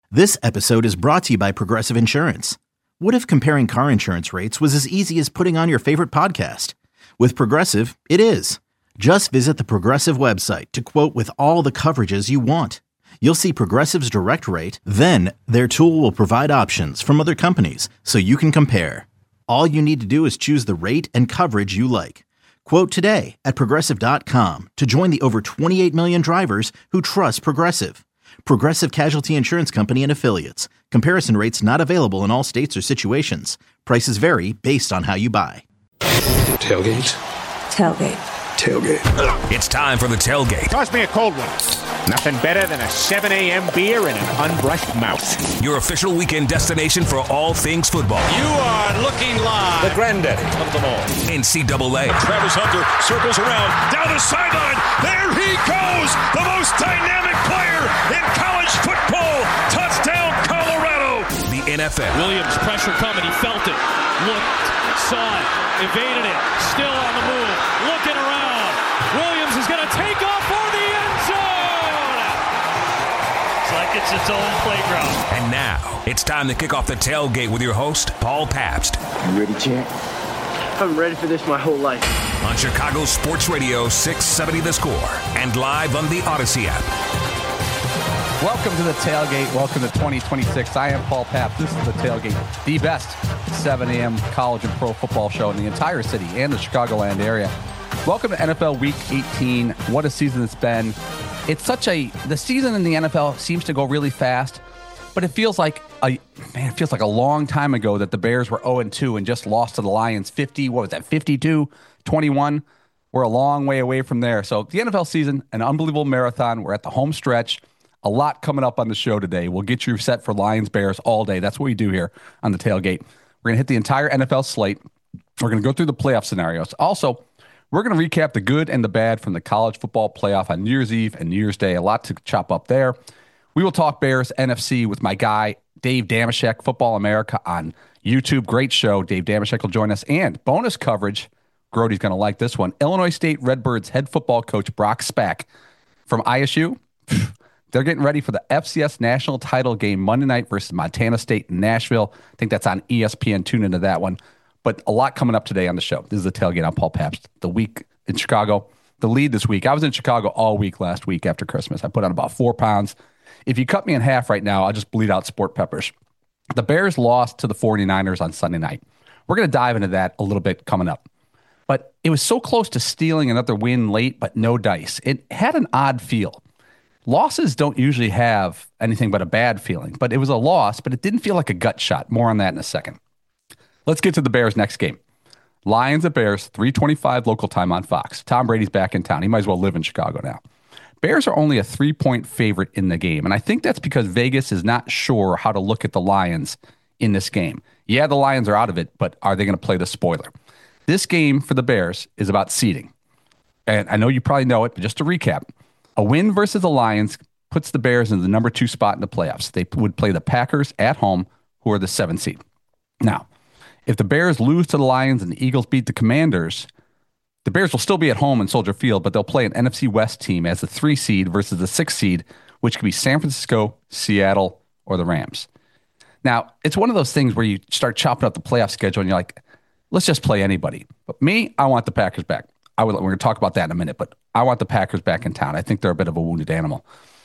This episode is brought to you by Progressive Insurance. What if comparing car insurance rates was as easy as putting on your favorite podcast? With Progressive, it is. Just visit the Progressive website to quote with all the coverages you want. You'll see Progressive's direct rate, then their tool will provide options from other companies so you can compare. All you need to do is choose the rate and coverage you like. Quote today at Progressive.com to join the over 28 million drivers who trust Progressive. Progressive Casualty Insurance Company and Affiliates. Comparison rates not available in all states or situations. Prices vary based on how you buy. Tailgate. Tailgate. Tailgate. It's time for the tailgate. Toss me a cold one. Nothing better than a 7 a.m. beer and an unbrushed mouth. Your official weekend destination for all things football. You are looking live. The granddaddy of them all. NCAA. Travis Hunter circles around, down the sideline. There he goes. The most dynamic player in college football. Touchdown, Colorado. The NFL. Williams, pressure coming. He felt it. Looked, saw it, evaded it. Still on the move. Looking around. Williams is going to take off for the end zone. It's like it's its own playground. And now, it's time to kick off the tailgate with your host, Paul Pabst. You ready, champ? I'm ready for this my whole life. On Chicago Sports Radio 670 The Score and live on the Odyssey app. Welcome to the tailgate. Welcome to 2026. I am Paul Pabst. This is the tailgate, the best 7 a.m. college and pro football show in the entire city and the Chicagoland area. Welcome to NFL Week 18. What a season it's been. It's the season in the NFL seems to go really fast, but it feels like a long time ago that the Bears were 0-2 and just lost to the Lions 52-21. We're a long way away from there. So the NFL season, an unbelievable marathon. We're at the home stretch. A lot coming up on the show today. We'll get you set for Lions Bears all day. That's what we do here on the tailgate. We're going to hit the entire NFL slate. We're going to go through the playoff scenarios. Also, we're going to recap the good and the bad from the college football playoff on New Year's Eve and New Year's Day. A lot to chop up there. We will talk Bears NFC with my guy, Dave Dameshek, Football America on YouTube. Great show. Dave Dameshek will join us. And bonus coverage, Grody's going to like this one. Illinois State Redbirds head football coach Brock Spack from ISU. They're getting ready for the FCS national title game Monday night versus Montana State in Nashville. I think that's on ESPN. Tune into that one. But a lot coming up today on the show. This is the tailgate. I'm Paul Pabst. The week in Chicago. The lead this week. I was in Chicago all week last week after Christmas. I put on about 4 pounds. If you cut me in half right now, I'll just bleed out sport peppers. The Bears lost to the 49ers on Sunday night. We're going to dive into that a little bit coming up. But it was so close to stealing another win late, but no dice. It had an odd feel. Losses don't usually have anything but a bad feeling, but it was a loss, but it didn't feel like a gut shot. More on that in a second. Let's get to the Bears' next game. Lions at Bears, 3:25 local time on Fox. Tom Brady's back in town. He might as well live in Chicago now. Bears are only a 3-point favorite in the game, and I think that's because Vegas is not sure how to look at the Lions in this game. Yeah, the Lions are out of it, but are they going to play the spoiler? This game for the Bears is about seeding. And I know you probably know it, but just to recap, a win versus the Lions puts the Bears in the number 2 spot in the playoffs. They would play the Packers at home, who are the 7th seed. Now, if the Bears lose to the Lions and the Eagles beat the Commanders, the Bears will still be at home in Soldier Field, but they'll play an NFC West team as the 3 seed versus the 6 seed, which could be San Francisco, Seattle, or the Rams. Now, it's one of those things where you start chopping up the playoff schedule and you're like, let's just play anybody. But me, I want the Packers back. We're going to talk about that in a minute, but I want the Packers back in town. I think they're a bit of a wounded animal.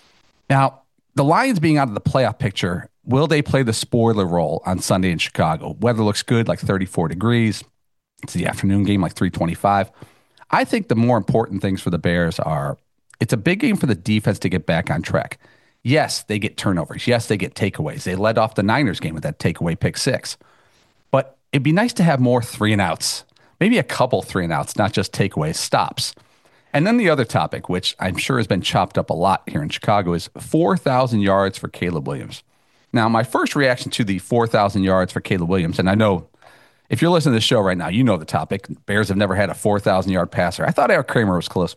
Now, the Lions being out of the playoff picture, will they play the spoiler role on Sunday in Chicago? Weather looks good, like 34 degrees. It's the afternoon game, like 3:25. I think the more important things for the Bears are, it's a big game for the defense to get back on track. Yes, they get turnovers. Yes, they get takeaways. They led off the Niners game with that takeaway pick 6. But it'd be nice to have more 3-and-outs. Maybe a couple 3-and-outs, not just takeaways, stops. And then the other topic, which I'm sure has been chopped up a lot here in Chicago, is 4,000 yards for Caleb Williams. Now, my first reaction to the 4,000 yards for Caleb Williams, and I know if you're listening to this show right now, you know the topic. Bears have never had a 4,000-yard passer. I thought Eric Kramer was close.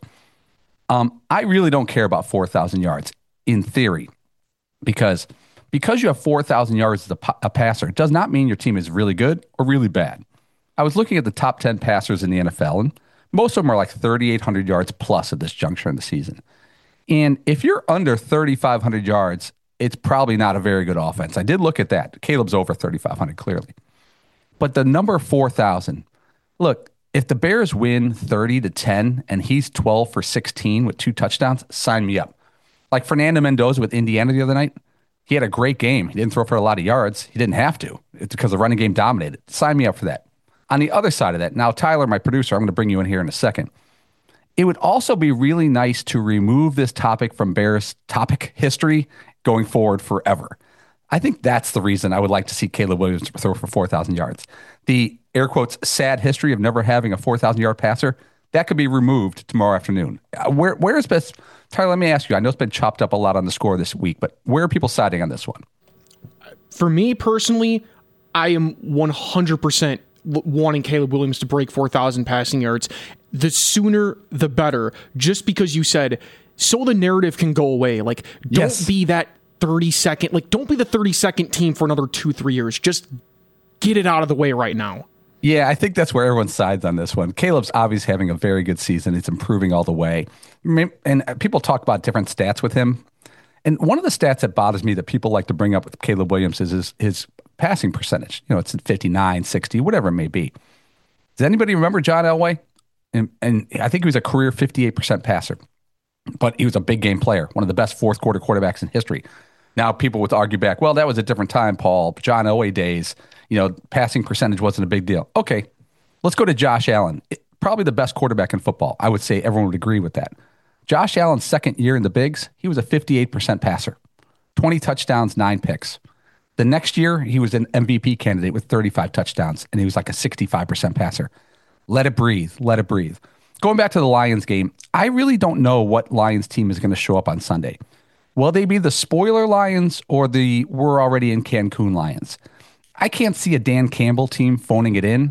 I really don't care about 4,000 yards in theory because you have 4,000 yards as a passer, it does not mean your team is really good or really bad. I was looking at the top 10 passers in the NFL, and most of them are like 3,800 yards plus at this juncture in the season. And if you're under 3,500 yards it's probably not a very good offense. I did look at that. Caleb's over 3,500 clearly. But the number 4,000, look, if the Bears win 30-10 and he's 12 for 16 with 2 touchdowns, sign me up. Like Fernando Mendoza with Indiana the other night, he had a great game. He didn't throw for a lot of yards. He didn't have to. It's because the running game dominated. Sign me up for that. On the other side of that, now Tyler, my producer, I'm going to bring you in here in a second. It would also be really nice to remove this topic from Bears topic history going forward forever. I think that's the reason I would like to see Caleb Williams throw for 4,000 yards. The air quotes sad history of never having a 4,000-yard passer, that could be removed tomorrow afternoon. Where is best? Tyler, let me ask you. I know it's been chopped up a lot on the score this week, but where are people siding on this one? For me personally, I am 100% wanting Caleb Williams to break 4,000 passing yards. The sooner, the better. Just because you said, so the narrative can go away. Like, don't be that 30-second. Like, don't be the 30-second team for another 2-3 years. Just get it out of the way right now. Yeah, I think that's where everyone sides on this one. Caleb's obviously having a very good season. He's improving all the way. And people talk about different stats with him. And one of the stats that bothers me that people like to bring up with Caleb Williams is his passing percentage. You know, it's at 59, 60, whatever it may be. Does anybody remember John Elway? And I think he was a career 58% passer. But he was a big game player, one of the best fourth quarter quarterbacks in history. Now people would argue back, well, that was a different time, Paul. John Elway days, passing percentage wasn't a big deal. Okay, let's go to Josh Allen. Probably the best quarterback in football. I would say everyone would agree with that. Josh Allen's second year in the bigs, he was a 58% passer. 20 touchdowns, 9 picks. The next year, he was an MVP candidate with 35 touchdowns, and he was like a 65% passer. Let it breathe. Let it breathe. Going back to the Lions game, I really don't know what Lions team is going to show up on Sunday. Will they be the spoiler Lions or the we're already in Cancun Lions? I can't see a Dan Campbell team phoning it in.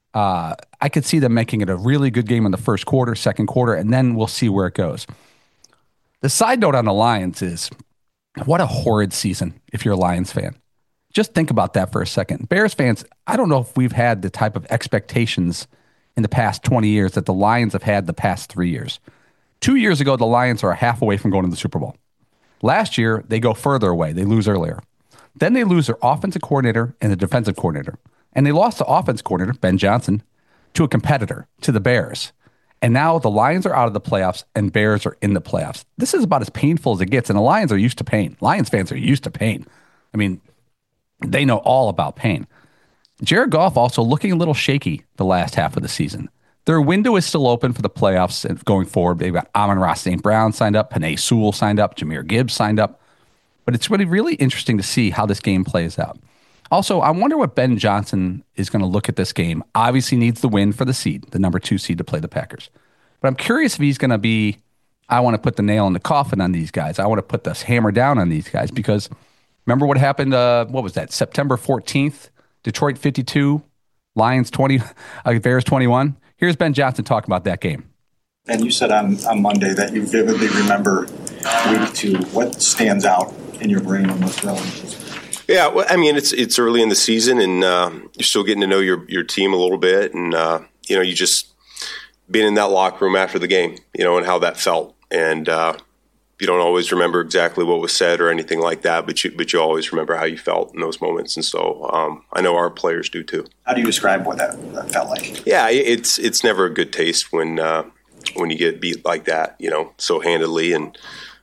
I could see them making it a really good game in the first quarter, second quarter, and then we'll see where it goes. The side note on the Lions is, what a horrid season if you're a Lions fan. Just think about that for a second. Bears fans, I don't know if we've had the type of expectations in the past 20 years that the Lions have had the past 3 years. 2 years ago, the Lions are a half away from going to the Super Bowl. Last year, they go further away. They lose earlier. Then they lose their offensive coordinator and the defensive coordinator. And they lost the offense coordinator, Ben Johnson, to a competitor, to the Bears. And now the Lions are out of the playoffs and Bears are in the playoffs. This is about as painful as it gets. And the Lions are used to pain. Lions fans are used to pain. I mean, they know all about pain. Jared Goff also looking a little shaky the last half of the season. Their window is still open for the playoffs and going forward. They've got Amon-Ra St. Brown signed up, Penei Sewell signed up, Jahmyr Gibbs signed up. But it's really interesting to see how this game plays out. Also, I wonder what Ben Johnson is going to look at this game. Obviously needs the win for the seed, the number 2 seed to play the Packers. But I'm curious if he's going to be, I want to put the nail in the coffin on these guys. I want to put this hammer down on these guys because remember what happened, what was that, September 14th? Detroit 52, Lions 20, Bears 21. Here's Ben Johnson talking about that game. And you said on Monday that you vividly remember week 2. What stands out in your brain on those relatives? Yeah, well, I mean, it's early in the season, and you're still getting to know your team a little bit, and you just being in that locker room after the game, and how that felt, and you don't always remember exactly what was said or anything like that, but you always remember how you felt in those moments, and so I know our players do too. How do you describe what that felt like? Yeah, it's never a good taste when you get beat like that, so handedly, and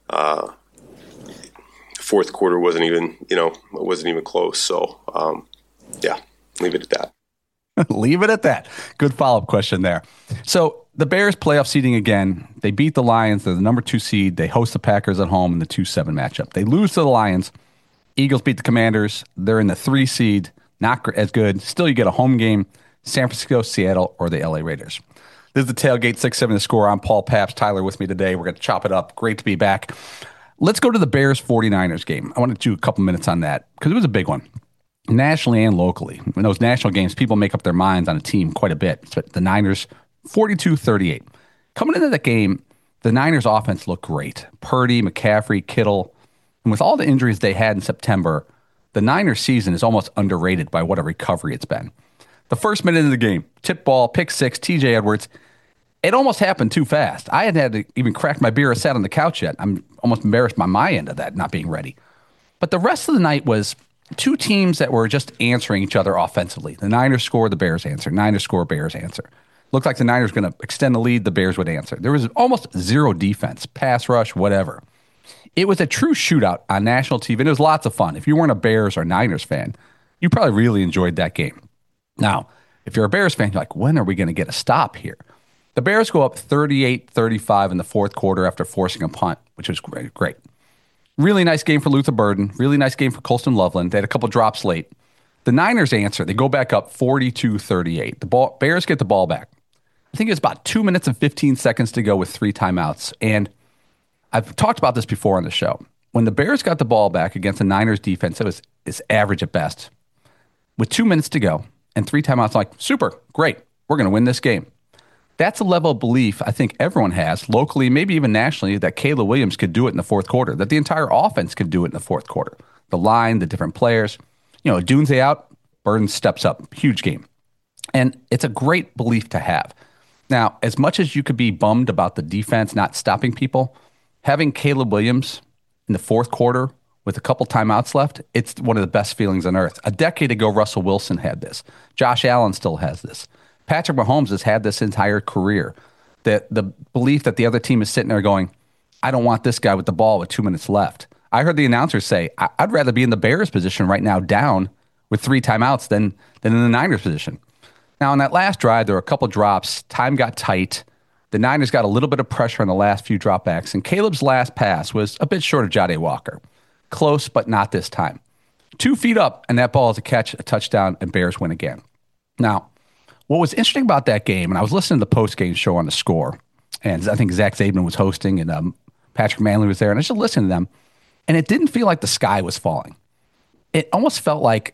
fourth quarter wasn't even close. So yeah, leave it at that. Leave it at that. Good follow-up question there. So the Bears playoff seeding again. They beat the Lions. They're the number 2 seed. They host the Packers at home in the 2-7 matchup. They lose to the Lions. Eagles beat the Commanders. They're in the 3 seed. Not as good. Still, you get a home game. San Francisco, Seattle, or the LA Raiders. This is the Tailgate 6-7 The Score. I'm Paul Pabst. Tyler with me today. We're going to chop it up. Great to be back. Let's go to the Bears 49ers game. I want to do a couple minutes on that because it was a big one. Nationally and locally. In those national games, people make up their minds on a team quite a bit. The Niners, 42-38. Coming into that game, the Niners offense looked great. Purdy, McCaffrey, Kittle. And with all the injuries they had in September, the Niners season is almost underrated by what a recovery it's been. The first minute of the game, tip ball, pick 6, TJ Edwards. It almost happened too fast. I hadn't had to even crack my beer or sat on the couch yet. I'm almost embarrassed by my end of that, not being ready. But the rest of the night was two teams that were just answering each other offensively. The Niners score, the Bears answer. Niners score, Bears answer. Looked like the Niners were going to extend the lead, the Bears would answer. There was almost zero defense, pass rush, whatever. It was a true shootout on national TV, and it was lots of fun. If you weren't a Bears or Niners fan, you probably really enjoyed that game. Now, if you're a Bears fan, you're like, when are we going to get a stop here? The Bears go up 38-35 in the fourth quarter after forcing a punt, which was great. Really nice game for Luther Burden. Really nice game for Colston Loveland. They had a couple drops late. The Niners answer. They go back up 42-38. The Bears get the ball back. I think it's about 2 minutes and 15 seconds to go with 3 timeouts. And I've talked about this before on the show. When the Bears got the ball back against the Niners defense, it's average at best. With 2 minutes to go and 3 timeouts, like, super, great, we're going to win this game. That's a level of belief I think everyone has, locally, maybe even nationally, that Caleb Williams could do it in the fourth quarter, that the entire offense could do it in the fourth quarter. The line, the different players. Dunze out, Burden steps up. Huge game. And it's a great belief to have. Now, as much as you could be bummed about the defense not stopping people, having Caleb Williams in the fourth quarter with a couple timeouts left, it's one of the best feelings on earth. A decade ago, Russell Wilson had this. Josh Allen still has this. Patrick Mahomes has had this entire career. The belief that the other team is sitting there going, I don't want this guy with the ball with 2 minutes left. I heard the announcers say, I'd rather be in the Bears position right now down with 3 timeouts than in the Niners position. Now, on that last drive, there were a couple drops. Time got tight. The Niners got a little bit of pressure on the last few dropbacks, and Caleb's last pass was a bit short of Jahdae Walker. Close, but not this time. 2 feet up, and that ball is a catch, a touchdown, and Bears win again. Now, what was interesting about that game, and I was listening to the post-game show on The Score, and I think Zach Zaidman was hosting, and Patrick Manley was there, and I just listened to them, and it didn't feel like the sky was falling. It almost felt like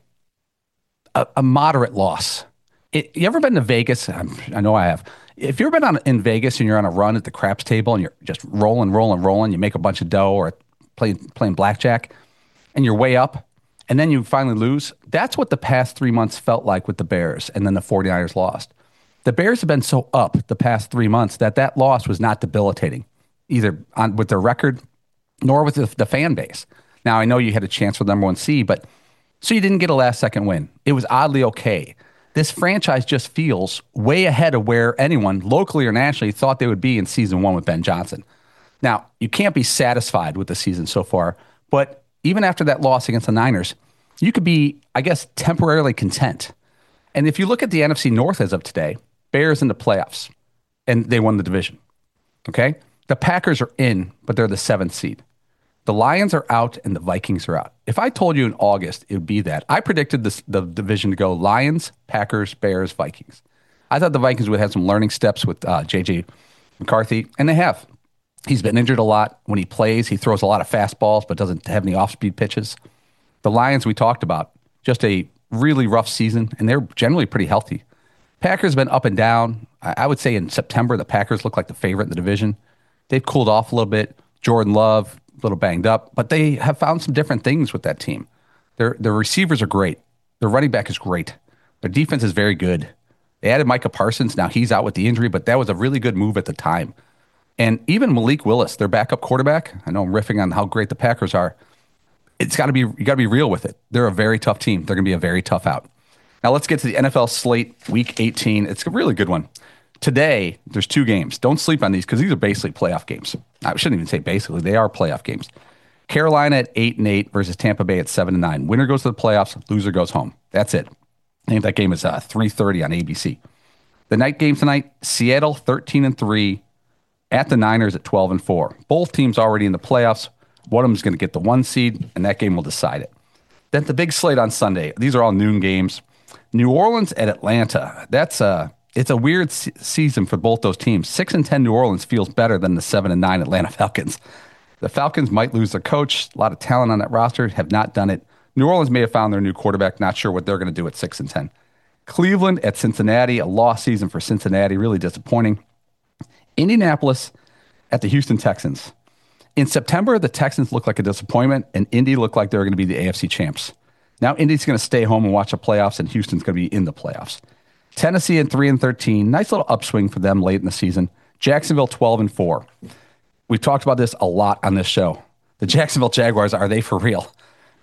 a moderate loss. You ever been to Vegas? I know I have. If you've ever been in Vegas and you're on a run at the craps table and you're just rolling, you make a bunch of dough or playing blackjack, and you're way up, and then you finally lose, that's what the past 3 months felt like with the Bears, and then the 49ers lost. The Bears have been so up the past 3 months that loss was not debilitating, either with their record nor with the fan base. Now, I know you had a chance for the number 1 seed, but so you didn't get a last-second win. It was oddly okay. This franchise just feels way ahead of where anyone, locally or nationally, thought they would be in season 1 with Ben Johnson. Now, you can't be satisfied with the season so far, but even after that loss against the Niners, you could be, I guess, temporarily content. And if you look at the NFC North as of today, Bears in the playoffs, and they won the division. Okay? The Packers are in, but they're the 7th seed. The Lions are out and the Vikings are out. If I told you in August it would be that, I predicted the division to go Lions, Packers, Bears, Vikings. I thought the Vikings would have some learning steps with J.J. McCarthy, and they have. He's been injured a lot. When he plays, he throws a lot of fastballs but doesn't have any off-speed pitches. The Lions we talked about, just a really rough season, and they're generally pretty healthy. Packers have been up and down. I would say in September, the Packers look like the favorite in the division. They've cooled off a little bit. Jordan Love, a little banged up, but they have found some different things with that team. Their receivers are great. Their running back is great. Their defense is very good. They added Micah Parsons. Now he's out with the injury, but that was a really good move at the time. And even Malik Willis, their backup quarterback, I know I'm riffing on how great the Packers are. You got to be real with it. They're a very tough team. They're going to be a very tough out. Now let's get to the NFL slate, Week 18. It's a really good one. Today, there's 2 games. Don't sleep on these because these are basically playoff games. I shouldn't even say basically. They are playoff games. Carolina at 8-8 versus Tampa Bay at 7-9. Winner goes to the playoffs. Loser goes home. That's it. I think that game is 3:30 on ABC. The night game tonight, Seattle 13-3 at the Niners at 12-4. Both teams already in the playoffs. One of them is going to get the 1 seed, and that game will decide it. Then the big slate on Sunday. These are all noon games. New Orleans at Atlanta. It's a weird season for both those teams. 6-10 New Orleans feels better than the 7-9 Atlanta Falcons. The Falcons might lose their coach. A lot of talent on that roster, have not done it. New Orleans may have found their new quarterback. Not sure what they're going to do at 6-10. Cleveland at Cincinnati. A lost season for Cincinnati. Really disappointing. Indianapolis at the Houston Texans. In September, the Texans looked like a disappointment, and Indy looked like they were going to be the AFC champs. Now Indy's going to stay home and watch the playoffs, and Houston's going to be in the playoffs. Tennessee at 3-13. Nice little upswing for them late in the season. Jacksonville 12-4. We've talked about this a lot on this show. The Jacksonville Jaguars, are they for real?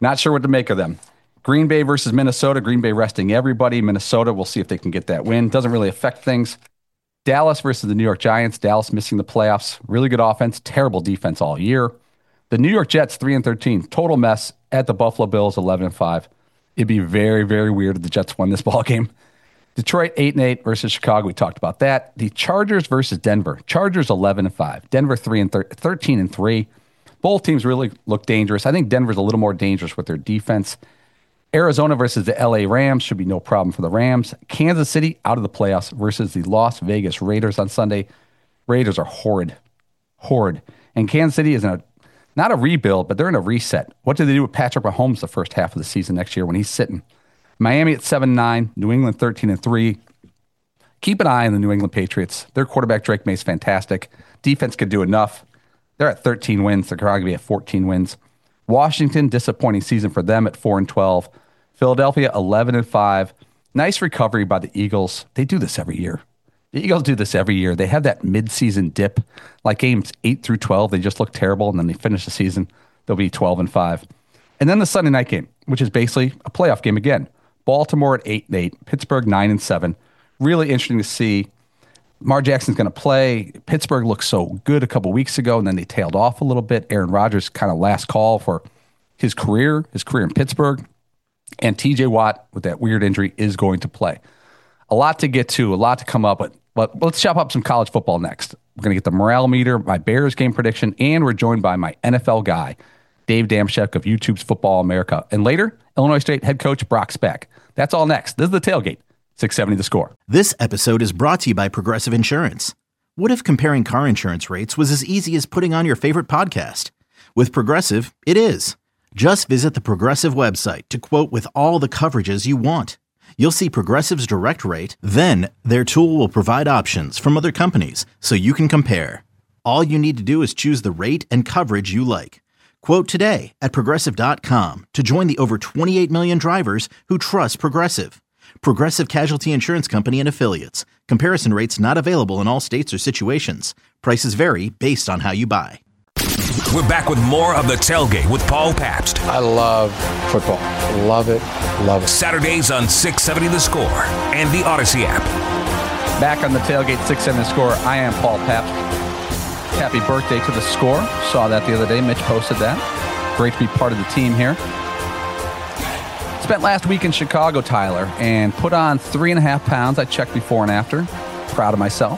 Not sure what to make of them. Green Bay versus Minnesota. Green Bay resting everybody. Minnesota, we'll see if they can get that win. Doesn't really affect things. Dallas versus the New York Giants. Dallas missing the playoffs. Really good offense. Terrible defense all year. The New York Jets, 3-13. Total mess at the Buffalo Bills, 11-5. It'd be very, very weird if the Jets won this ball game. Detroit, 8-8 versus Chicago. We talked about that. The Chargers versus Denver. Chargers, 11-5. Denver, 13-3. Both teams really look dangerous. I think Denver's a little more dangerous with their defense. Arizona versus the LA Rams should be no problem for the Rams. Kansas City out of the playoffs versus the Las Vegas Raiders on Sunday. Raiders are horrid. And Kansas City is not a rebuild, but they're in a reset. What do they do with Patrick Mahomes the first half of the season next year when he's sitting? Miami at 7-9, New England 13-3. Keep an eye on the New England Patriots. Their quarterback Drake May is fantastic. Defense could do enough. They're at 13 wins. They're going to be at 14 wins. Washington, disappointing season for them at 4-12. Philadelphia, 11-5. Nice recovery by the Eagles. They do this every year. The Eagles do this every year. They have that mid-season dip. Like games 8 through 12, they just look terrible, and then they finish the season. They'll be 12-5. And then the Sunday night game, which is basically a playoff game again. Baltimore at 8-8. Pittsburgh, 9-7. Really interesting to see. Lamar Jackson's going to play. Pittsburgh looked so good a couple weeks ago, and then they tailed off a little bit. Aaron Rodgers kind of last call for his career in Pittsburgh. And TJ Watt, with that weird injury, is going to play. A lot to get to, a lot to come up with. But let's chop up some college football next. We're going to get the morale meter, my Bears game prediction, and we're joined by my NFL guy, Dave Damshek of YouTube's Football America. And later, Illinois State head coach Brock Speck. That's all next. This is The Tailgate. 670 The Score. This episode is brought to you by Progressive Insurance. What if comparing car insurance rates was as easy as putting on your favorite podcast? With Progressive, it is. Just visit the Progressive website to quote with all the coverages you want. You'll see Progressive's direct rate, then their tool will provide options from other companies so you can compare. All you need to do is choose the rate and coverage you like. Quote today at Progressive.com to join the over 28 million drivers who trust Progressive. Progressive Casualty Insurance Company and Affiliates. Comparison rates not available in all states or situations. Prices vary based on how you buy. We're back with more of The Tailgate with Paul Pabst. I love football. Love it. Love it. Saturdays on 670 The Score and the Odyssey app. Back on The Tailgate, 670 The Score. I am Paul Pabst. Happy birthday to The Score. Saw that the other day. Mitch posted that. Great to be part of the team here. Spent last week in Chicago, Tyler, and put on 3.5 pounds. I checked before and after. Proud of myself.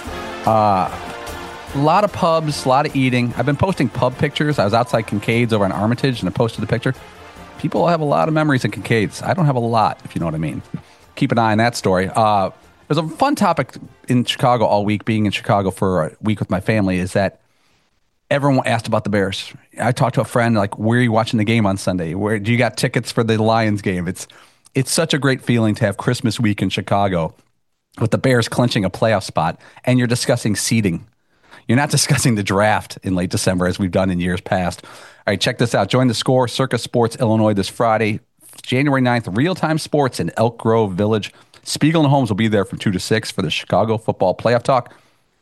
A lot of pubs, a lot of eating. I've been posting pub pictures. I was outside Kincaid's over in Armitage, and I posted the picture. People have a lot of memories of Kincaid's. I don't have a lot, if you know what I mean. Keep an eye on that story. It was a fun topic in Chicago all week, being in Chicago for a week with my family, is that everyone asked about the Bears. I talked to a friend, like, where are you watching the game on Sunday? Where do you got tickets for the Lions game? It's such a great feeling to have Christmas week in Chicago with the Bears clinching a playoff spot, and you're discussing seeding. You're not discussing the draft in late December as we've done in years past. All right, check this out. Join The Score, Circus Sports Illinois this Friday, January 9th, real-time sports in Elk Grove Village. Spiegel and Holmes will be there from 2 to 6 for the Chicago Football Playoff Talk.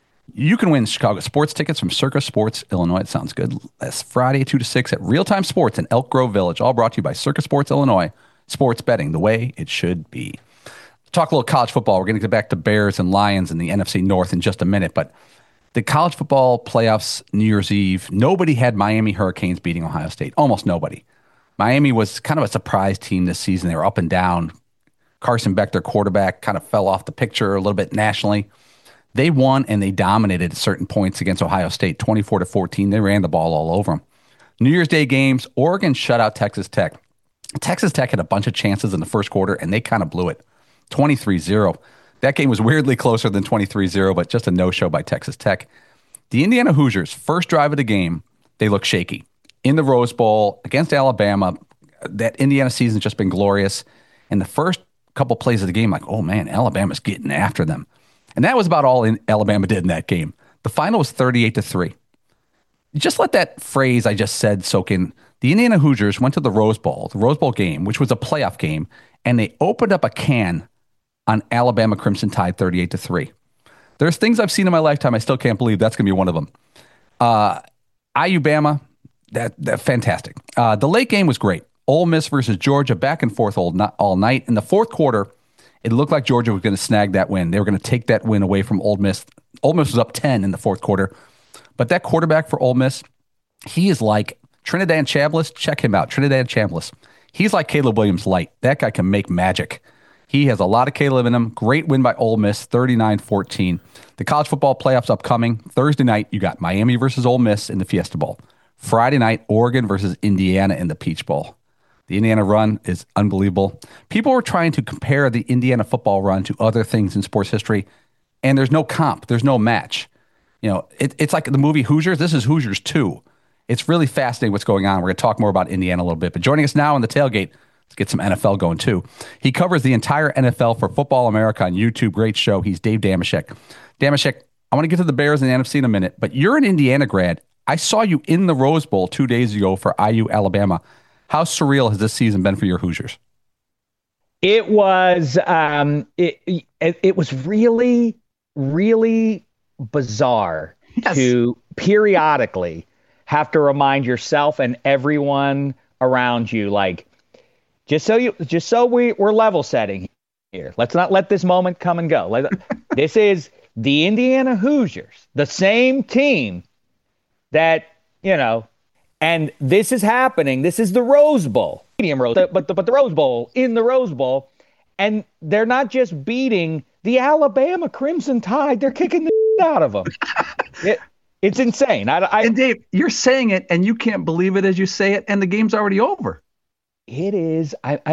You can win Chicago sports tickets from Circus Sports Illinois. It sounds good. That's Friday, 2 to 6 at Real-Time Sports in Elk Grove Village. All brought to you by Circus Sports Illinois. Sports betting the way it should be. Talk a little college football. We're going to get back to Bears and Lions in the NFC North in just a minute. But the college football playoffs, New Year's Eve, nobody had Miami Hurricanes beating Ohio State. Almost nobody. Miami was kind of a surprise team this season. They were up and down. Carson Beck, their quarterback, kind of fell off the picture a little bit nationally. They won and they dominated at certain points against Ohio State, 24-14. They ran the ball all over them. New Year's Day games, Oregon shut out Texas Tech. Texas Tech had a bunch of chances in the first quarter, and they kind of blew it, 23-0. That game was weirdly closer than 23-0, but just a no-show by Texas Tech. The Indiana Hoosiers, first drive of the game, they look shaky. In the Rose Bowl against Alabama, that Indiana season's just been glorious. And the first couple plays of the game, like, oh man, Alabama's getting after them. And that was about all Alabama did in that game. The final was 38-3. Just let that phrase I just said soak in. The Indiana Hoosiers went to the Rose Bowl game, which was a playoff game, and they opened up a can on Alabama Crimson Tide 38-3. There's things I've seen in my lifetime I still can't believe that's going to be one of them. IU Bama, that fantastic. The late game was great. Ole Miss versus Georgia, back and forth all night. In the fourth quarter, it looked like Georgia was going to snag that win. They were going to take that win away from Ole Miss. Ole Miss was up 10 in the fourth quarter. But that quarterback for Ole Miss, he is like Trinidad Chambliss. Check him out, Trinidad Chambliss. He's like Caleb Williams light. That guy can make magic. He has a lot of Caleb in him. Great win by Ole Miss, 39-14. The college football playoffs upcoming. Thursday night, you got Miami versus Ole Miss in the Fiesta Bowl. Friday night, Oregon versus Indiana in the Peach Bowl. The Indiana run is unbelievable. People were trying to compare the Indiana football run to other things in sports history, and there's no comp. There's no match. You know, it's like the movie Hoosiers. This is Hoosiers 2. It's really fascinating what's going on. We're going to talk more about Indiana a little bit. But joining us now on the tailgate, let's get some NFL going too. He covers the entire NFL for Football America on YouTube. Great show. He's Dave Dameshek. Dameshek, I want to get to the Bears and the NFC in a minute, but you're an Indiana grad. I saw you in the Rose Bowl 2 days ago for IU Alabama. How surreal has this season been for your Hoosiers? It was it was really, really bizarre to periodically have to remind yourself and everyone around you, like, just so we're level setting here. Let's not let this moment come and go. This is the Indiana Hoosiers, the same team that, and this is happening. This is the Rose Bowl, but the Rose Bowl in the Rose Bowl, and they're not just beating the Alabama Crimson Tide; they're kicking the out of them. It's insane. And Dave, you're saying it, and you can't believe it as you say it, and the game's already over. It is.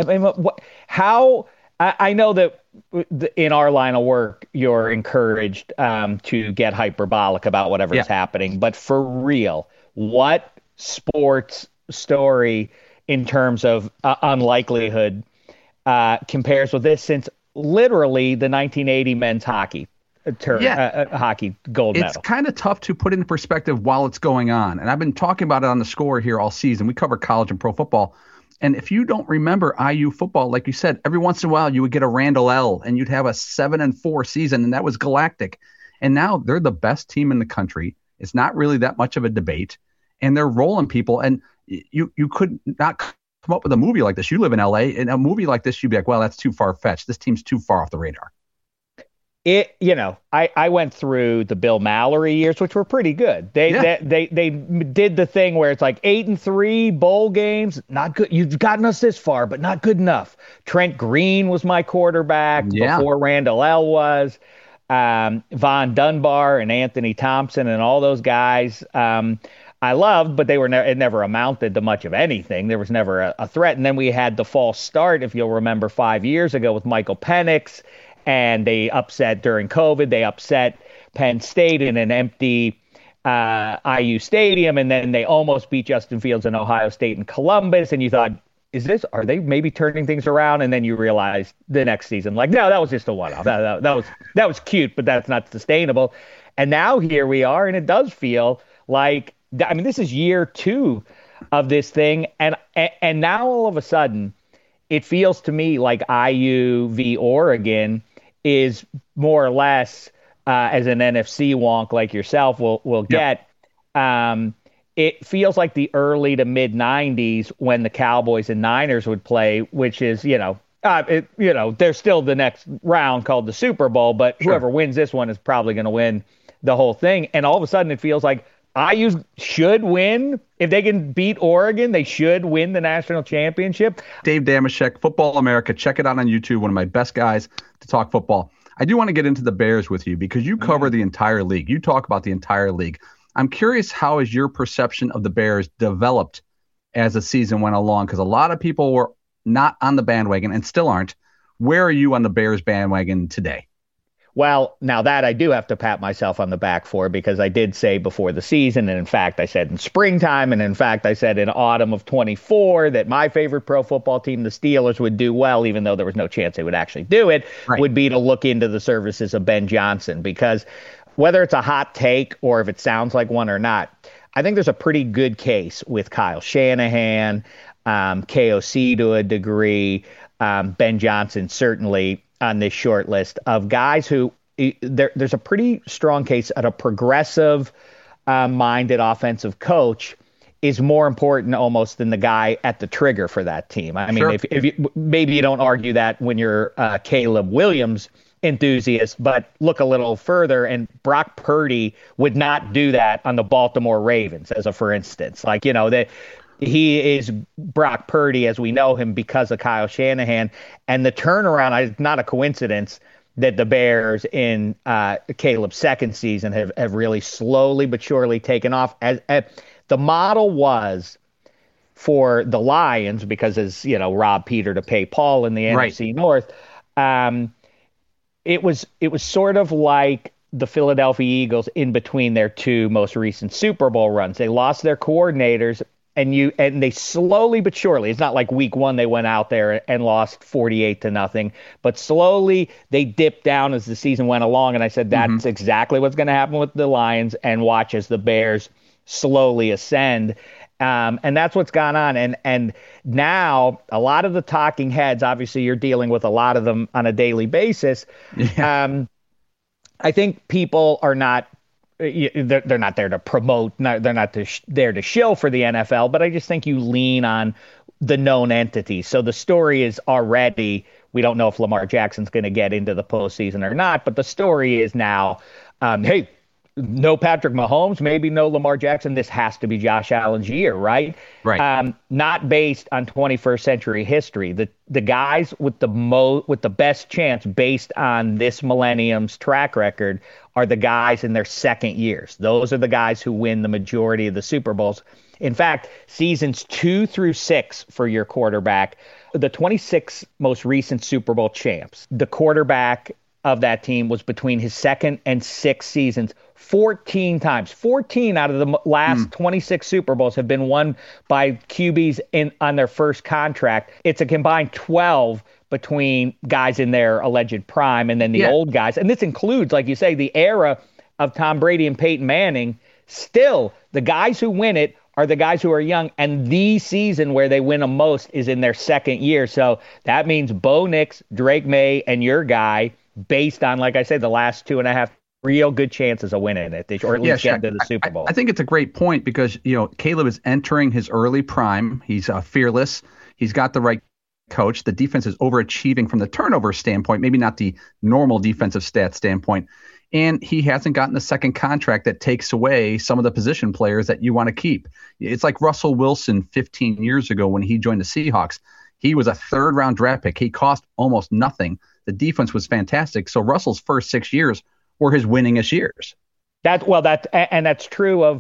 I know that in our line of work, you're encouraged to get hyperbolic about whatever's happening, but for real, what sports story in terms of unlikelihood compares with this since literally the 1980 men's hockey hockey gold medal? It's kind of tough to put in perspective while it's going on. And I've been talking about it on the Score here all season. We cover college and pro football. And if you don't remember IU football, like you said, every once in a while you would get a Randall L. and you'd have a 7-4 season, and that was galactic. And now they're the best team in the country. It's not really that much of a debate. And they're rolling people. And you could not come up with a movie like this. You live in LA. In a movie like this, you'd be like, well, that's too far-fetched. This team's too far off the radar. I went through the Bill Mallory years, which were pretty good. They did the thing where it's like 8-3 bowl games, not good. You've gotten us this far, but not good enough. Trent Green was my quarterback before Randall L was. Von Dunbar and Anthony Thompson and all those guys I loved, but they were it never amounted to much of anything. There was never a threat. And then we had the false start, if you'll remember, 5 years ago with Michael Penix. And they upset during COVID. They upset Penn State in an empty IU stadium. And then they almost beat Justin Fields in Ohio State and Columbus. And you thought, are they maybe turning things around? And then you realized the next season, like, no, that was just a one-off. That was cute, but that's not sustainable. And now here we are. And it does feel like, this is year 2 of this thing. And now all of a sudden, it feels to me like IU v. Oregon is more or less, as an NFC wonk like yourself will get, it feels like the early to mid 90s when the Cowboys and Niners would play, which is, there's still the next round called the Super Bowl, but whoever wins this one is probably going to win the whole thing. And all of a sudden it feels like IU should win. If they can beat Oregon, they should win the national championship. Dave Dameshek, Football America. Check it out on YouTube. One of my best guys to talk football. I do want to get into the Bears with you because you cover the entire league. You talk about the entire league. I'm curious, how has your perception of the Bears developed as the season went along? Because a lot of people were not on the bandwagon and still aren't. Where are you on the Bears bandwagon today? Well, now that I do have to pat myself on the back for, because I did say before the season, and in fact I said in springtime, and in fact I said in autumn of 24 that my favorite pro football team, the Steelers, would do well, even though there was no chance they would actually do it, would be to look into the services of Ben Johnson. Because whether it's a hot take or if it sounds like one or not, I think there's a pretty good case with Kyle Shanahan, KOC to a degree, Ben Johnson certainly on this short list of guys who there's a pretty strong case at a progressive minded offensive coach is more important almost than the guy at the trigger for that team. I mean, if you, maybe you don't argue that when you're Caleb Williams enthusiast, but look a little further, and Brock Purdy would not do that on the Baltimore Ravens, as a for instance. Like, that he is Brock Purdy as we know him because of Kyle Shanahan, and the turnaround is not a coincidence that the Bears in Caleb's second season have really slowly but surely taken off. As the model was for the Lions, because as rob Peter to pay Paul in the NFC North, it was sort of like the Philadelphia Eagles in between their two most recent Super Bowl runs. They lost their coordinators, and they slowly but surely, it's not like week one they went out there and lost 48-0, but slowly they dipped down as the season went along. And I said that's exactly what's going to happen with the Lions, and watch as the Bears slowly ascend. And that's what's gone on. And now a lot of the talking heads, obviously you're dealing with a lot of them on a daily basis. Yeah. I think people are not, they're not there to promote, they're not there to shill for the NFL, but I just think you lean on the known entities. So the story is already, we don't know if Lamar Jackson's going to get into the postseason or not, but the story is now, hey, no Patrick Mahomes, maybe no Lamar Jackson. This has to be Josh Allen's year, right? Right. Not based on 21st century history. The guys with the best chance based on this millennium's track record are the guys in their second years. Those are the guys who win the majority of the Super Bowls. In fact, seasons 2 through 6 for your quarterback, the 26 most recent Super Bowl champs, the quarterback of that team was between his second and sixth seasons 14 times. 14 out of the last 26 Super Bowls have been won by QBs on their first contract. It's a combined 12 between guys in their alleged prime and then the old guys. And this includes, like you say, the era of Tom Brady and Peyton Manning. Still, the guys who win it are the guys who are young, and the season where they win the most is in their second year. So that means Bo Nix, Drake May, and your guy, based on, like I said, the last 2.5 real good chances of winning it, or at least getting to the Super Bowl. I think it's a great point because, Caleb is entering his early prime. He's fearless. He's got the right coach. The defense is overachieving from the turnover standpoint, maybe not the normal defensive stats standpoint. And he hasn't gotten the second contract that takes away some of the position players that you want to keep. It's like Russell Wilson 15 years ago when he joined the Seahawks. He was a third-round draft pick. He cost almost nothing. The defense was fantastic. So Russell's first 6 years were his winningest years. That's true of,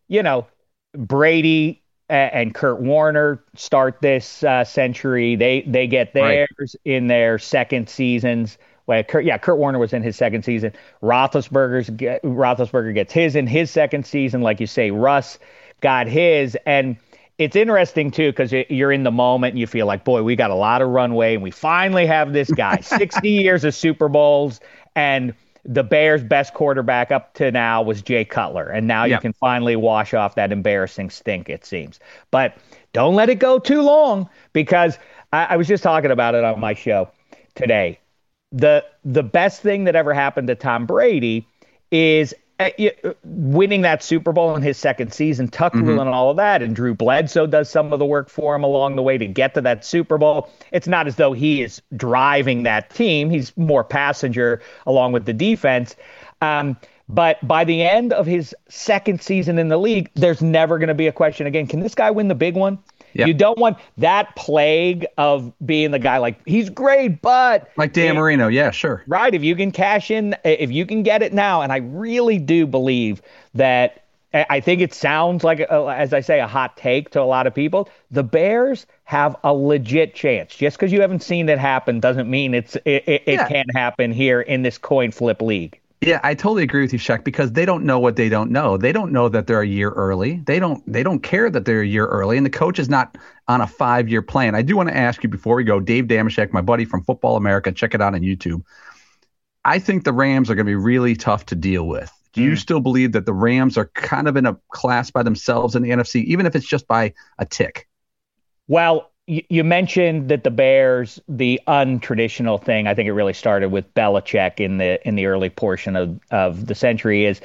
Brady and Kurt Warner start this century. They get theirs in their second seasons. Well, Kurt Warner was in his second season. Roethlisberger gets his in his second season. Like you say, Russ got his. And it's interesting, too, because you're in the moment and you feel like, boy, we got a lot of runway and we finally have this guy. 60 years of Super Bowls, and the Bears' best quarterback up to now was Jay Cutler. And now you can finally wash off that embarrassing stink, it seems. But don't let it go too long, because I was just talking about it on my show today. The best thing that ever happened to Tom Brady is winning that Super Bowl in his second season, tuck rule and all of that, and Drew Bledsoe does some of the work for him along the way to get to that Super Bowl. It's not as though he is driving that team. He's more passenger along with the defense. But by the end of his second season in the league, there's never going to be a question again, can this guy win the big one? Yep. You don't want that plague of being the guy like, he's great, but... Like Dan Marino, yeah, sure. Right, if you can cash in, if you can get it now, and I really do believe that, I think it sounds like, as I say, a hot take to a lot of people, the Bears have a legit chance. Just because you haven't seen it happen doesn't mean it can't happen here in this coin flip league. Yeah, I totally agree with you, Shaq, because they don't know what they don't know. They don't know that they're a year early. They don't care that they're a year early, and the coach is not on a 5-year plan. I do want to ask you before we go, Dave Damashek, my buddy from Football America, check it out on YouTube. I think the Rams are going to be really tough to deal with. Do you still believe that the Rams are kind of in a class by themselves in the NFC, even if it's just by a tick? Well, you mentioned that the Bears, the untraditional thing, I think it really started with Belichick in the early portion of the century, is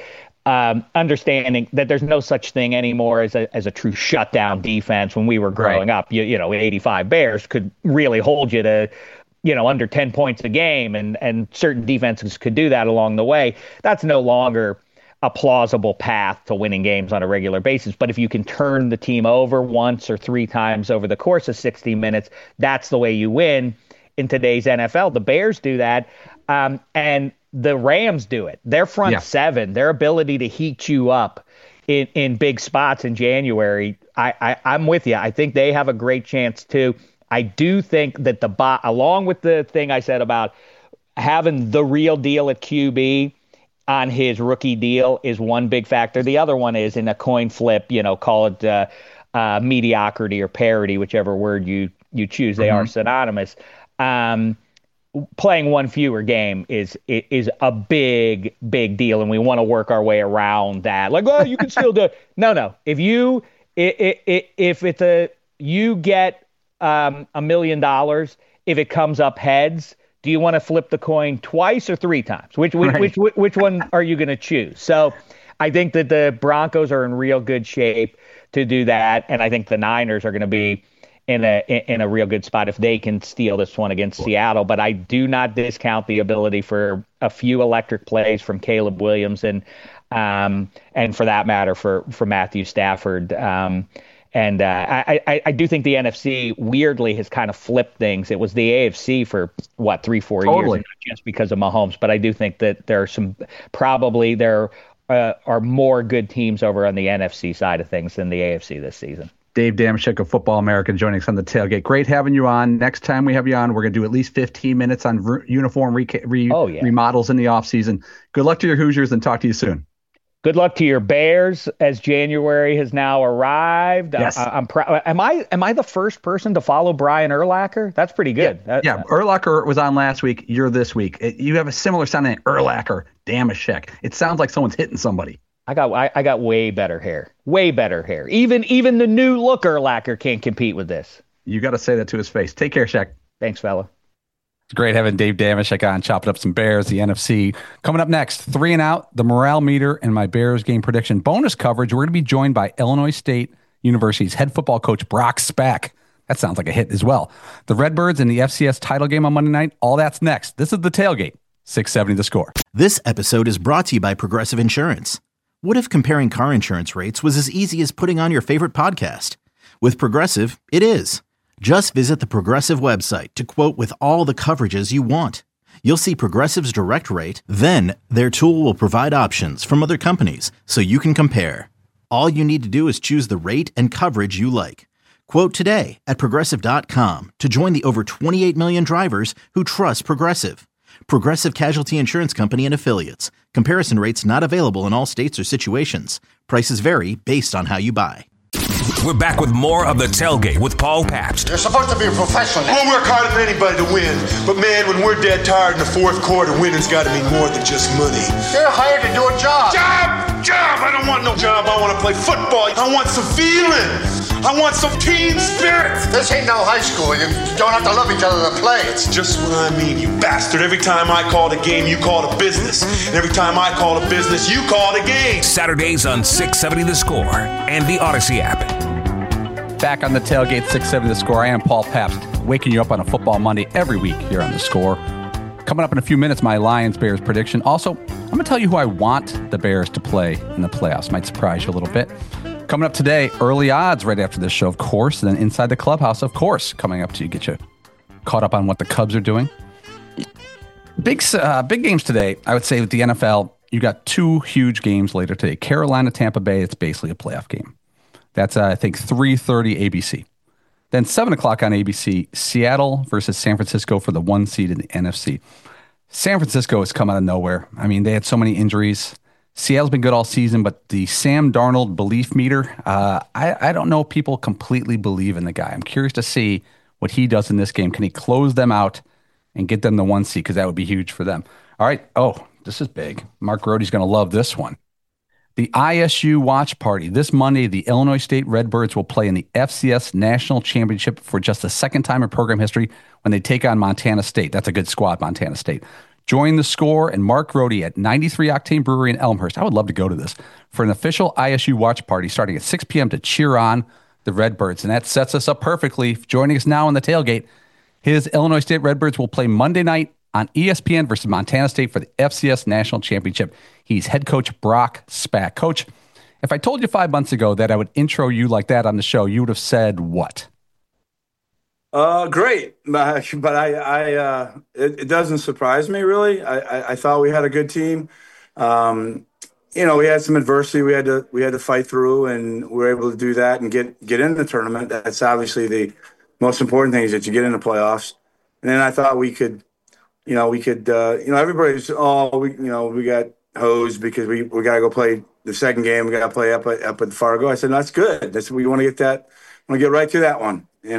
understanding that there's no such thing anymore as a true shutdown defense. When we were growing up, you know, 85 Bears could really hold you to, you know, under 10 points a game, and certain defenses could do that along the way. That's no longer a plausible path to winning games on a regular basis. But if you can turn the team over once or three times over the course of 60 minutes, that's the way you win in today's NFL. The Bears do that, and the Rams do it. Their front seven, their ability to heat you up in big spots in January, I'm with you. I think they have a great chance too. I do think that along with the thing I said about having the real deal at QB on his rookie deal is one big factor. The other one is in a coin flip, you know, call it mediocrity or parity, whichever word you choose. They are synonymous. Playing one fewer game is a big deal, and we want to work our way around that. Like, well, you can still do it. No. If you get $1 million, if it comes up heads, do you want to flip the coin twice or three times? Which one are you going to choose? So I think that the Broncos are in real good shape to do that, and I think the Niners are going to be in a real good spot if they can steal this one against Seattle. But I do not discount the ability for a few electric plays from Caleb Williams and for that matter for Matthew Stafford. And I do think the NFC weirdly has kind of flipped things. It was the AFC for 3-4 years, not just because of Mahomes. But I do think that there are more good teams over on the NFC side of things than the AFC this season. Dave Dameshek of Football America joining us on the tailgate. Great having you on. Next time we have you on, we're going to do at least 15 minutes on uniform remodels in the offseason. Good luck to your Hoosiers, and talk to you soon. Good luck to your Bears as January has now arrived. Yes. I'm proud. Am I the first person to follow Brian Urlacher? That's pretty good. Yeah. Urlacher was on last week. You're this week. You have a similar sounding Urlacher. Dameshek. It sounds like someone's hitting somebody. I got way better hair. Way better hair. Even the new look Urlacher can't compete with this. You got to say that to his face. Take care, Shaq. Thanks, fella. It's great having Dave Dameshek on, chopping up some Bears, the NFC. Coming up next, 3 and Out, the morale meter, and my Bears game prediction. Bonus coverage, we're going to be joined by Illinois State University's head football coach, Brock Spack. That sounds like a hit as well. The Redbirds and the FCS title game on Monday night, all that's next. This is The Tailgate, 670 The Score. This episode is brought to you by Progressive Insurance. What if comparing car insurance rates was as easy as putting on your favorite podcast? With Progressive, it is. Just visit the Progressive website to quote with all the coverages you want. You'll see Progressive's direct rate, then their tool will provide options from other companies so you can compare. All you need to do is choose the rate and coverage you like. Quote today at Progressive.com to join the over 28 million drivers who trust Progressive. Progressive Casualty Insurance Company and Affiliates. Comparison rates not available in all states or situations. Prices vary based on how you buy. We're back with more of The Tailgate with Paul Pabst. You're supposed to be a professional. We'll work harder than anybody to win. But man, when we're dead tired in the fourth quarter, winning's got to mean more than just money. You're hired to do a job. Job! I don't want no job. I want to play football. I want some feeling. I want some team spirit. This ain't no high school. You don't have to love each other to play. It's just what I mean, you bastard. Every time I call a game, you call a business. And every time I call a business, you call a game. Saturdays on 670 The Score and the Odyssey app. Back on The Tailgate, 670 The Score. I am Paul Pabst, waking you up on a football Monday every week here on The Score. Coming up in a few minutes, my Lions-Bears prediction. Also, I'm going to tell you who I want the Bears to play in the playoffs. Might surprise you a little bit. Coming up today, early odds right after this show, of course, and then Inside the Clubhouse, of course, coming up to get you caught up on what the Cubs are doing. Big games today, I would say, with the NFL. You got 2 huge games later today. Carolina, Tampa Bay, it's basically a playoff game. That's, I think, 3:30 ABC. Then 7 o'clock on ABC, Seattle versus San Francisco for the 1 seed in the NFC. San Francisco has come out of nowhere. I mean, they had so many injuries. Seattle's been good all season, but the Sam Darnold belief meter, I don't know if people completely believe in the guy. I'm curious to see what he does in this game. Can he close them out and get them the 1 seed? Because that would be huge for them. All right. Oh, this is big. Mark Grote's going to love this one. The ISU Watch Party. This Monday, the Illinois State Redbirds will play in the FCS National Championship for just the second time in program history when they take on Montana State. That's a good squad, Montana State. Join the Score and Mark Rohde at 93 Octane Brewery in Elmhurst. I would love to go to this for an official ISU watch party starting at 6 p.m. to cheer on the Redbirds. And that sets us up perfectly. Joining us now on the tailgate, his Illinois State Redbirds will play Monday night on ESPN versus Montana State for the FCS National Championship. He's head coach Brock Spack. Coach, if I told you 5 months ago that I would intro you like that on the show, you would have said what? Great, but it doesn't surprise me really. I thought we had a good team. We had some adversity we had to fight through, and we were able to do that and get into the tournament. That's obviously the most important thing, is that you get into playoffs. And then I thought we could, everybody's we got hosed because we got to go play the second game. We got to play up at Fargo. I said, no, that's good. We want to get that. We want to get right through that one. It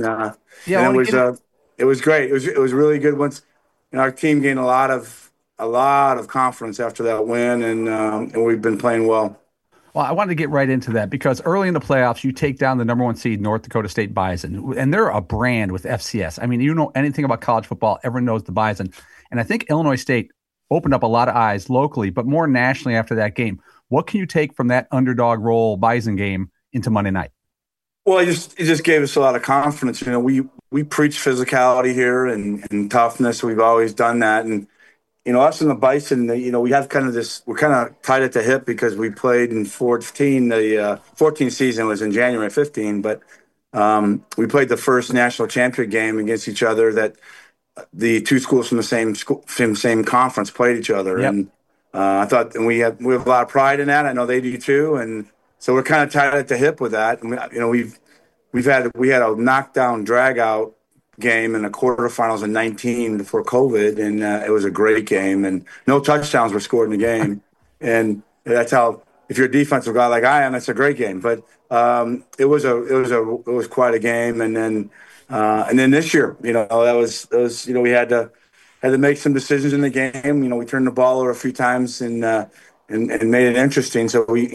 was great. It was really good. Once our team gained a lot of confidence after that win, and we've been playing well. Well, I wanted to get right into that because early in the playoffs, you take down the #1 seed North Dakota State Bison, and they're a brand with FCS. I mean, you know anything about college football, everyone knows the Bison, and I think Illinois State opened up a lot of eyes locally, but more nationally after that game. What can you take from that underdog role Bison game into Monday night? Well, it just gave us a lot of confidence. We preach physicality here and toughness. We've always done that. And, us and the Bison, we have kind of this, we're kind of tied at the hip because we played in 14. The 14 season was in January 15, but we played the first national championship game against each other that the two schools from the same conference played each other. Yep. And I thought, and we have a lot of pride in that. I know they do too. And so we're kind of tied at the hip with that. And we had a knockdown drag out game in the quarterfinals in 19 before COVID, and it was a great game. And no touchdowns were scored in the game. And that's how, if you're a defensive guy like I am, that's a great game. But it was quite a game. And then this year, that was we had to make some decisions in the game. We turned the ball over a few times and made it interesting. So we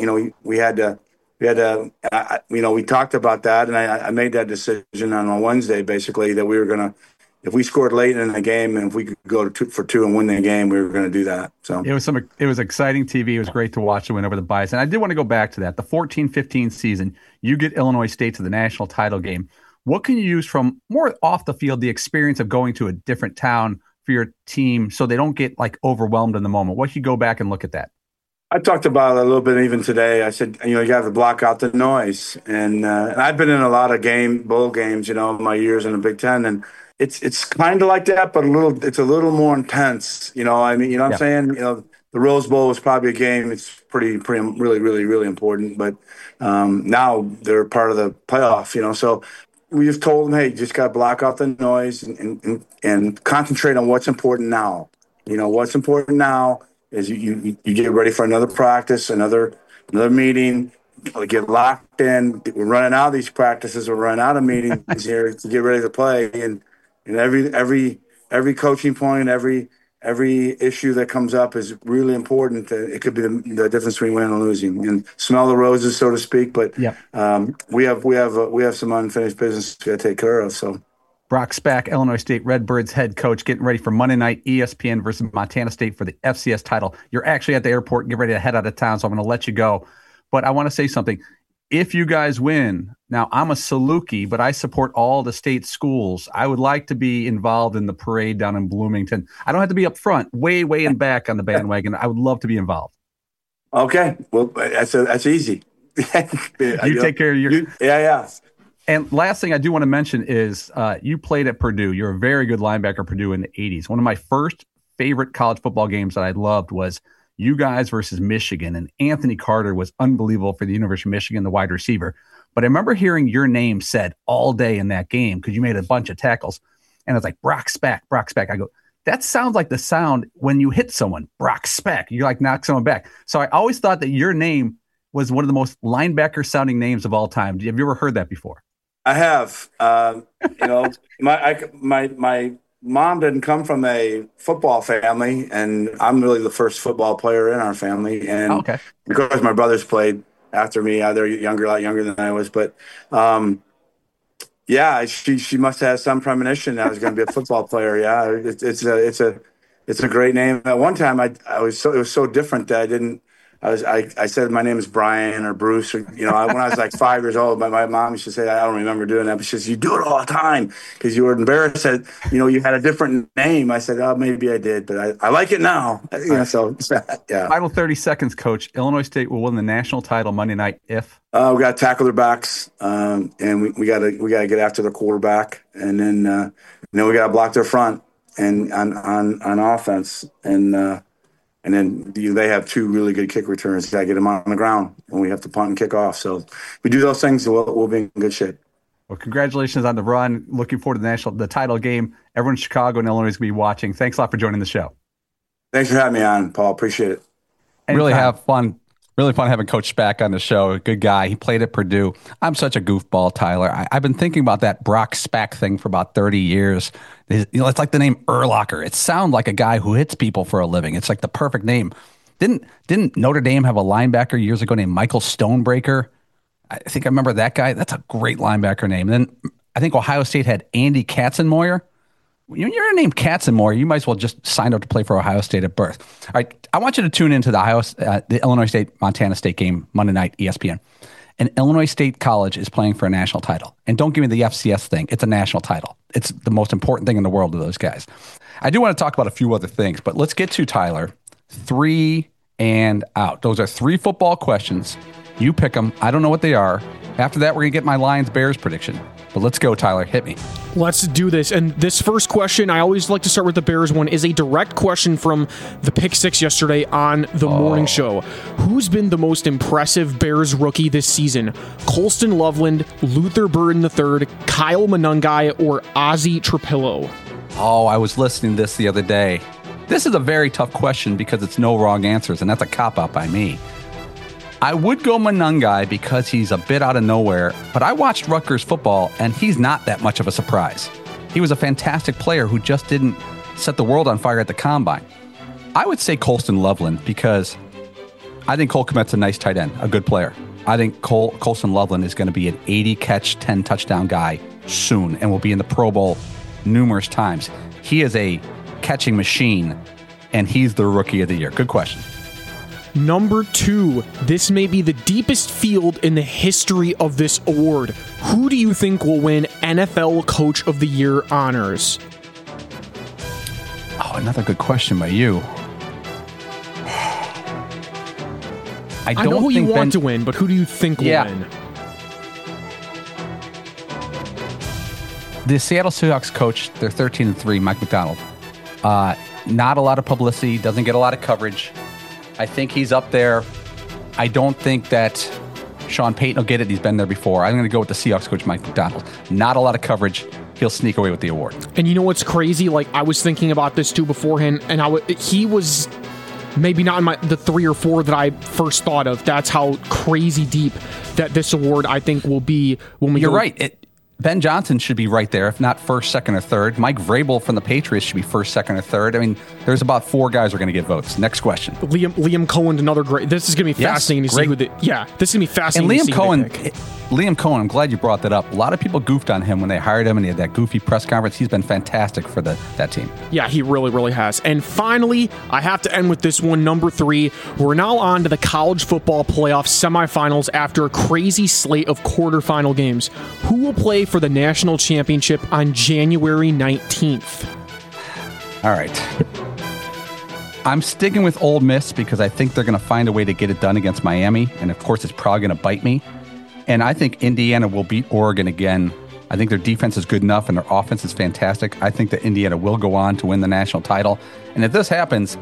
talked about that, and I made that decision on Wednesday, basically, that we were going to, if we scored late in the game and if we could go for two and win the game, we were going to do that. So it was exciting TV. It was great to watch the win over the Bison. I did want to go back to that. The 14-15 season, you get Illinois State to the national title game. What can you use from more off the field, the experience of going to a different town for your team so they don't get overwhelmed in the moment? What you go back and look at that? I talked about it a little bit even today. I said, you have to block out the noise. And I've been in a lot of bowl games, my years in the Big Ten, and it's kind of like that, but it's a little more intense. What I'm saying? The Rose Bowl was probably a game. It's pretty really, really, really important. But now they're part of the playoff, so we just told them, hey, you just got to block out the noise and concentrate on what's important now. What's important now is you get ready for another practice, another meeting. We get locked in. We're running out of these practices. We're running out of meetings here to get ready to play. And every coaching point, every issue that comes up is really important. It could be the difference between winning and losing. And smell the roses, so to speak. But we have some unfinished business to take care of. So. Brock Spack, Illinois State Redbirds head coach, getting ready for Monday night, ESPN versus Montana State for the FCS title. You're actually at the airport, get ready to head out of town, so I'm going to let you go. But I want to say something. If you guys win, now I'm a Saluki, but I support all the state schools. I would like to be involved in the parade down in Bloomington. I don't have to be up front, way in back on the bandwagon. I would love to be involved. Okay, well, that's easy. You take care of your – Yeah. And last thing I do want to mention is you played at Purdue. You're a very good linebacker at Purdue in the 80s. One of my first favorite college football games that I loved was you guys versus Michigan. And Anthony Carter was unbelievable for the University of Michigan, the wide receiver. But I remember hearing your name said all day in that game because you made a bunch of tackles. And I was like, Brock Spack. I go, that sounds like the sound when you hit someone, Brock Spack. You knock someone back. So I always thought that your name was one of the most linebacker-sounding names of all time. Have you ever heard that before? I have. My mom didn't come from a football family, and I'm really the first football player in our family. And because my brothers played after me, they're a lot younger than I was. But she must have some premonition that I was going to be a football player. Yeah, it's it's a great name. At one time, it was so different that I said my name is Brian or Bruce, or when I was like 5 years old, my mom used to say, I don't remember doing that, but she says, you do it all the time because you were embarrassed that you had a different name. I said, oh, maybe I did, but I like it now. So yeah. Final 30 seconds, Coach. Illinois State will win the national title Monday night if we got to tackle their backs, and we got to get after the quarterback, and then we got to block their front and on offense, and then they have 2 really good kick returns. You got to get them on the ground, and we have to punt and kick off. So if we do those things, we'll be in good shape. Well, congratulations on the run. Looking forward to the title game. Everyone in Chicago and Illinois is going to be watching. Thanks a lot for joining the show. Thanks for having me on, Paul. Appreciate it. Really fun having Coach Spack on the show. A good guy. He played at Purdue. I'm such a goofball, Tyler. I've been thinking about that Brock Spack thing for about 30 years. It's like the name Urlacher. It sounds like a guy who hits people for a living. It's like the perfect name. Didn't Notre Dame have a linebacker years ago named Michael Stonebreaker? I think I remember that guy. That's a great linebacker name. And then I think Ohio State had Andy Katzenmoyer. When you're named Katzenmoyer, you might as well just sign up to play for Ohio State at birth. All right, I want you to tune into the Illinois State-Montana State game Monday night, ESPN. And Illinois State College is playing for a national title. And don't give me the FCS thing. It's a national title. It's the most important thing in the world to those guys. I do want to talk about a few other things, but let's get to, Tyler, 3 and out. Those are 3 football questions. You pick them. I don't know what they are. After that, we're going to get my Lions-Bears prediction. But let's go, Tyler. Hit me. Let's do this. And this first question, I always like to start with the Bears one, is a direct question from the Pick Six yesterday on the morning show. Who's been the most impressive Bears rookie this season? Colston Loveland, Luther Burden III, Kyle Monangai, or Ozzie Trapillo? Oh, I was listening to this the other day. This is a very tough question because it's no wrong answers, and that's a cop-out by me. I would go Monangai because he's a bit out of nowhere, but I watched Rutgers football, and he's not that much of a surprise. He was a fantastic player who just didn't set the world on fire at the Combine. I would say Colston Loveland because I think Cole Kmet's a nice tight end, a good player. I think Colston Loveland is going to be an 80-catch, 10-touchdown guy soon and will be in the Pro Bowl numerous times. He is a catching machine, and he's the Rookie of the Year. Good question. Number 2, this may be the deepest field in the history of this award. Who do you think will win NFL Coach of the Year honors? Oh, another good question by you. I know who you want to win, but who do you think will win? The Seattle Seahawks coach, they're 13-3, Mike Macdonald. Not a lot of publicity, doesn't get a lot of coverage. I think he's up there. I don't think that Sean Payton will get it. He's been there before. I'm going to go with the Seahawks coach, Mike Macdonald. Not a lot of coverage. He'll sneak away with the award. And you know what's crazy? Like, I was thinking about this too beforehand, and he was maybe not in the 3 or 4 that I first thought of. That's how crazy deep that this award, I think, will be when we You're right. Ben Johnson should be right there, if not first, second, or third. Mike Vrabel from the Patriots should be first, second, or third. I mean, there's about 4 guys who are going to get votes. Next question. Liam Cohen, another great. This is going to be fascinating to see who the. Yeah, this is going to be fascinating. And Liam Cohen, I'm glad you brought that up. A lot of people goofed on him when they hired him, and he had that goofy press conference. He's been fantastic for that team. Yeah, he really, really has. And finally, I have to end with this one, number 3. We're now on to the college football playoff semifinals after a crazy slate of quarterfinal games. Who will play for the national championship on January 19th? All right. I'm sticking with Ole Miss because I think they're going to find a way to get it done against Miami. And, of course, it's probably going to bite me. And I think Indiana will beat Oregon again. I think their defense is good enough and their offense is fantastic. I think that Indiana will go on to win the national title. And if this happens,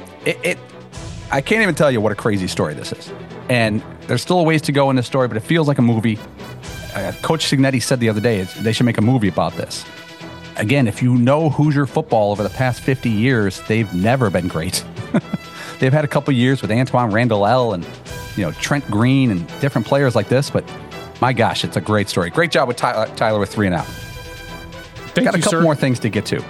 I can't even tell you what a crazy story this is. And there's still a ways to go in this story, but it feels like a movie. Coach Cignetti said the other day they should make a movie about this. Again, if you know Hoosier football over the past 50 years, they've never been great. They've had a couple years with Antoine Randall and Trent Green and different players like this, but my gosh, it's a great story. Great job with Tyler with 3 and out. Got a couple more things to get to.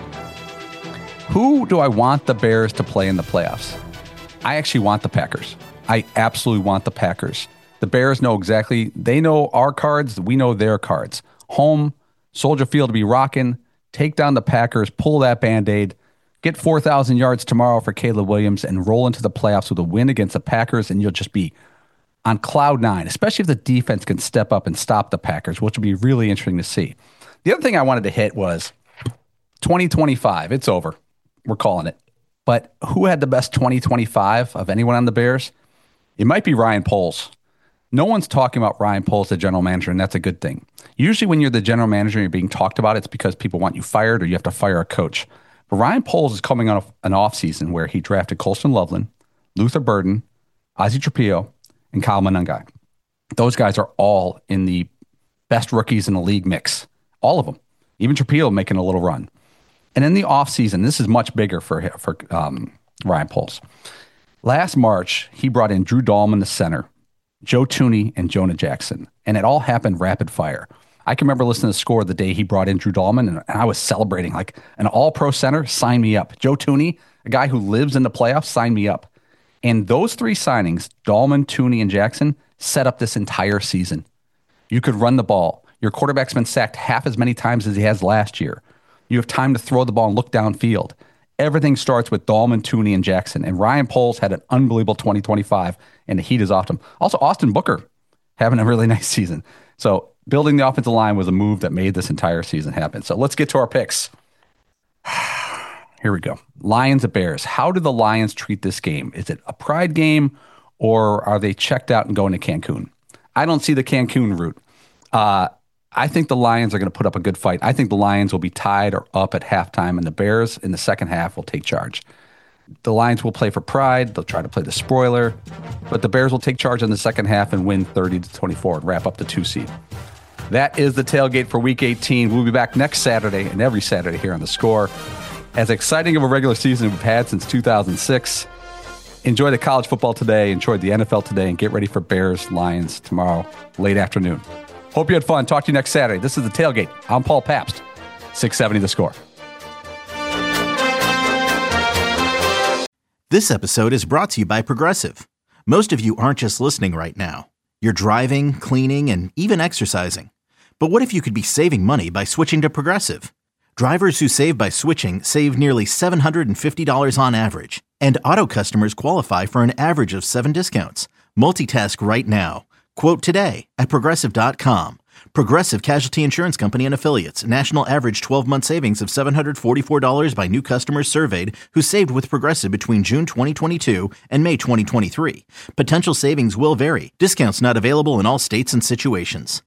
Who do I want the Bears to play in the playoffs? I actually want the Packers. I absolutely want the Packers. The Bears know exactly. They know our cards. We know their cards. Home, Soldier Field to be rocking. Take down the Packers. Pull that Band-Aid. Get 4,000 yards tomorrow for Caleb Williams and roll into the playoffs with a win against the Packers, and you'll just be on cloud nine, especially if the defense can step up and stop the Packers, which will be really interesting to see. The other thing I wanted to hit was 2025. It's over. We're calling it. But who had the best 2025 of anyone on the Bears? It might be Ryan Poles. No one's talking about Ryan Poles, the general manager, and that's a good thing. Usually when you're the general manager and you're being talked about, it's because people want you fired or you have to fire a coach. But Ryan Poles is coming on an offseason where he drafted Colston Loveland, Luther Burden, Ozzie Trapillo, and Kyle Monangai. Those guys are all in the best rookies in the league mix. All of them. Even Trapillo making a little run. And in the offseason, this is much bigger for Ryan Poles. Last March, he brought in Drew Dahlman, the center, Joe Thuney, and Jonah Jackson. And it all happened rapid fire. I can remember listening to Score the day he brought in Drew Dahlman, and I was celebrating like an all-pro center, sign me up. Joe Thuney, a guy who lives in the playoffs, sign me up. And those three signings, Dahlman, Thuney, and Jackson, set up this entire season. You could run the ball. Your quarterback's been sacked half as many times as he has last year. You have time to throw the ball and look downfield. Everything starts with Dahlman, Thuney, and Jackson. And Ryan Poles had an unbelievable 2025, and the heat is off him. Also, Austin Booker having a really nice season. So building the offensive line was a move that made this entire season happen. So let's get to our picks. Here we go. Lions at Bears. How do the Lions treat this game? Is it a pride game, or are they checked out and going to Cancun? I don't see the Cancun route. I think the Lions are going to put up a good fight. I think the Lions will be tied or up at halftime, and the Bears in the second half will take charge. The Lions will play for pride. They'll try to play the spoiler, but the Bears will take charge in the second half and win 30-24 and wrap up the 2 seed. That is the tailgate for Week 18. We'll be back next Saturday and every Saturday here on The Score. As exciting of a regular season we've had since 2006. Enjoy the college football today, enjoy the NFL today, and get ready for Bears-Lions tomorrow, late afternoon. Hope you had fun. Talk to you next Saturday. This is The Tailgate. I'm Paul Pabst, 670 The Score. This episode is brought to you by Progressive. Most of you aren't just listening right now. You're driving, cleaning, and even exercising. But what if you could be saving money by switching to Progressive? Drivers who save by switching save nearly $750 on average. And auto customers qualify for an average of 7 discounts. Multitask right now. Quote today at Progressive.com. Progressive Casualty Insurance Company and Affiliates. National average 12-month savings of $744 by new customers surveyed who saved with Progressive between June 2022 and May 2023. Potential savings will vary. Discounts not available in all states and situations.